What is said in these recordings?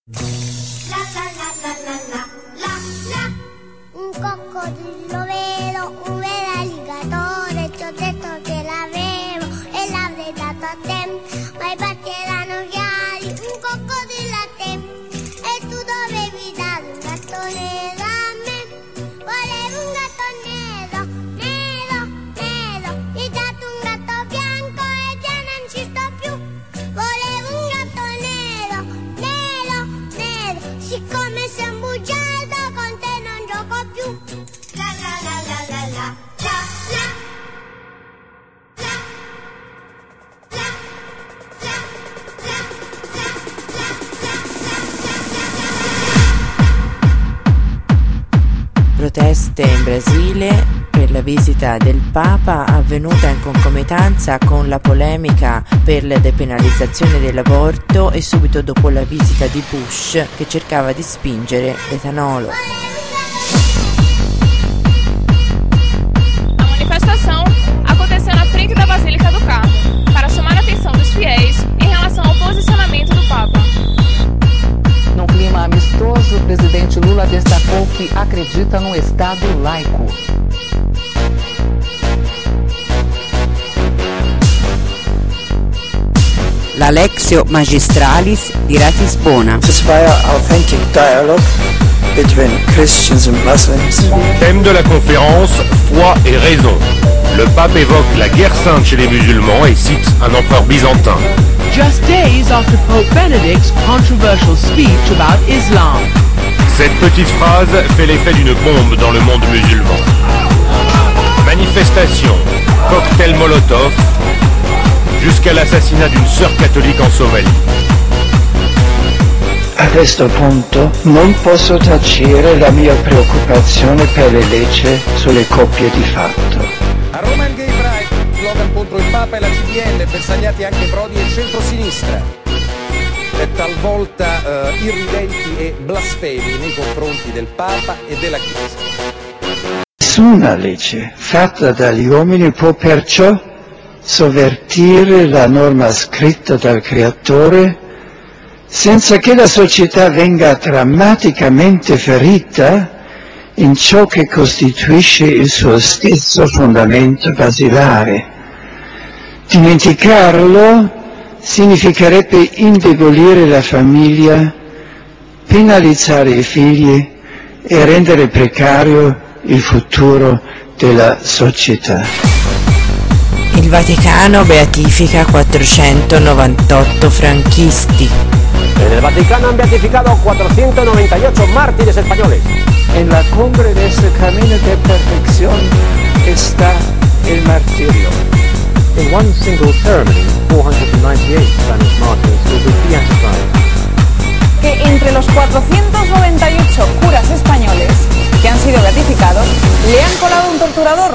Un coccodrillo vero, un vero alligatore, ti ho detto che l'avevo e l'avrei dato a te, ma i batti erano chiari, un coccodrillo a te, e tu dovevi dare un gatto nero a me, volevo un gatto nero, nero, nero, mi hai dato un gatto bianco e già non ci sto più, volevo un gatto nero, nero, nero, siccome sei un bugiardo con te non gioco più. La la la la la la la la Proteste in Brasile per la visita del Papa avvenuta in concomitanza con la polemica per la depenalizzazione dell'aborto e subito dopo la visita di Bush che cercava di spingere l'etanolo. A manifestação aconteceu na frente da Basílica do Carmo para chamar a atenção dos fiéis em relação ao posicionamento do Papa. Num clima amistoso, o presidente Lula destacou que acredita no Estado laico. La Lectio Magistralis di Ratisbona. To inspire authentic dialogue between Christians and Muslims. Thème de la conférence, foi et raison. Le pape évoque la guerre sainte chez les musulmans et cite un empereur byzantin. Just days after Pope Benedict's controversial speech about Islam. Cette petite phrase fait l'effet d'une bombe dans le monde musulman. Manifestation, cocktail Molotov, jusqu'à l'assassinat d'une sœur catholique en Somalie. A questo punto non posso tacere la mia preoccupazione per le leggi sulle coppie di fatto. A Roma il Gay Pride, slogan contro il Papa e la CGIL, bersagliati anche Prodi e il centro-sinistra. E talvolta irridenti e blasfemi nei confronti del Papa e della Chiesa. Nessuna legge fatta dagli uomini può perciò sovvertire la norma scritta dal Creatore senza che la società venga drammaticamente ferita in ciò che costituisce il suo stesso fondamento basilare. Dimenticarlo significherebbe indebolire la famiglia, penalizzare i figli e rendere precario il futuro della società. Il Vaticano beatifica 498 franchisti. En el Vaticano han beatificado 498 mártires españoles. En la cumbre de este camino de perfección está el martirio. In one single ceremony, 498 Spanish martyrs will be beatified. Que entre los 498 curas españoles que han sido beatificados, le han colado un torturador.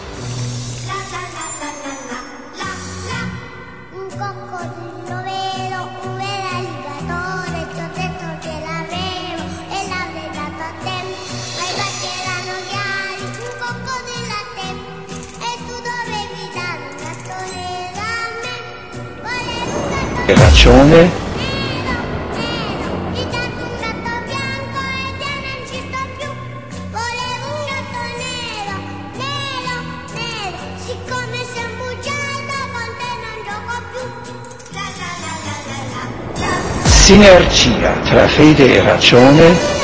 Un coccodrillo vero, un vero alligatore, ti ho detto che l'avevo e l'avrei dato a te, ma i batti erano chiari, un coccodrillo a te, e tu dovevi dare un gatto nero a me, volevo un gatto nero. Hai ragione. Nero, nero, mi hai dato un gatto bianco e già non ci sto più, volevo un gatto nero, nero, nero, siccome sei un bugiardo con te non gioco più. La la la la la la la. Sinergia tra fede e ragione.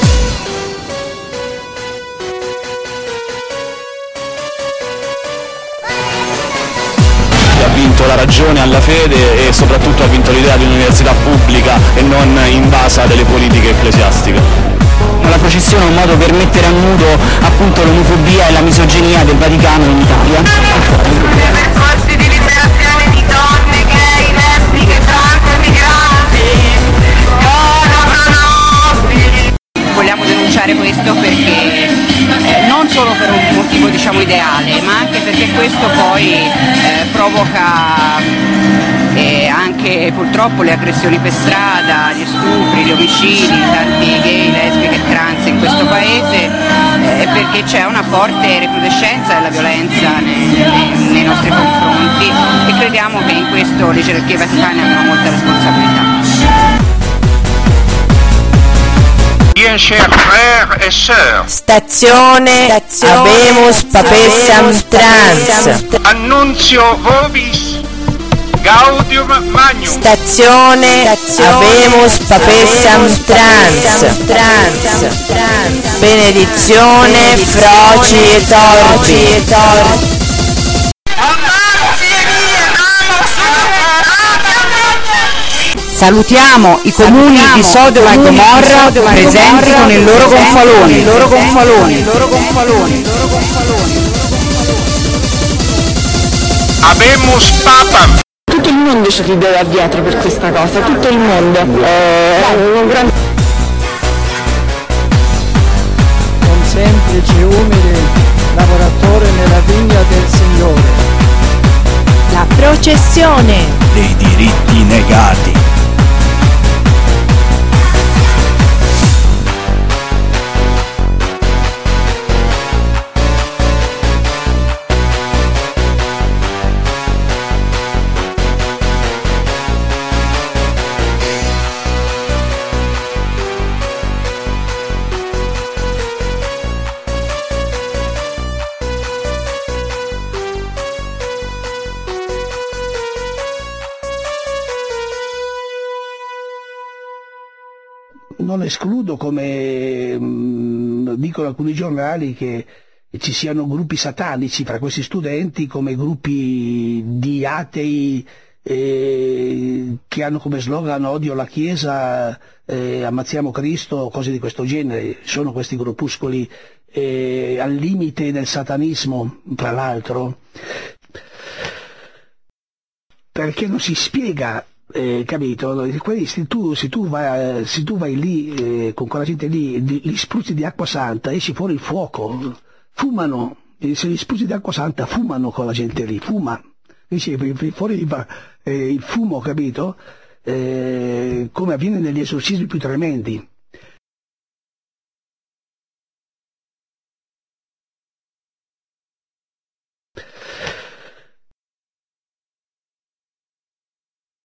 Ha vinto la ragione alla fede e soprattutto ha vinto l'idea di un'università pubblica e non invasa delle politiche ecclesiastiche. La processione è un modo per mettere a nudo appunto l'omofobia e la misoginia del Vaticano in Italia. Percorsi di liberazione di donne, gay, lesbiche, trans, migranti, Vogliamo denunciare questo perché non solo per un motivo ideale, ma anche perché questo poi provoca anche purtroppo le aggressioni per strada, gli stupri, gli omicidi, tanti gay, lesbiche e trans in questo paese, perché c'è una forte recrudescenza della violenza nei nostri confronti e crediamo che in questo le gerarchie vaticane abbiano molta responsabilità. Bien chers frères et sœurs, Stazione Habemus Papessam Trans. annunzio vobis Gaudium Magnum. Stazione Habemus Papessam Trans. Benedizione froci e torbi. Salutiamo i comuni di Sodoma e Gomorra presenti con il loro gonfalone. Habemus Papam. Tutto il mondo ci rideva dietro per questa cosa, tutto il mondo. Un grande... Un semplice, umile lavoratore nella vigna del Signore. La processione dei diritti negati. Non escludo, come dicono alcuni giornali, che ci siano gruppi satanici fra questi studenti, come gruppi di atei che hanno come slogan odio la Chiesa, ammazziamo Cristo, cose di questo genere. Sono questi gruppuscoli al limite del satanismo, tra l'altro, perché non si spiega. Capito? Se tu vai lì con quella gente lì, li spruzzi di acqua santa, esci fuori il fuoco, fumano, se li spruzzi di acqua santa fumano con la gente lì, fuma, esci fuori il fumo, capito? Come avviene negli esorcismi più tremendi.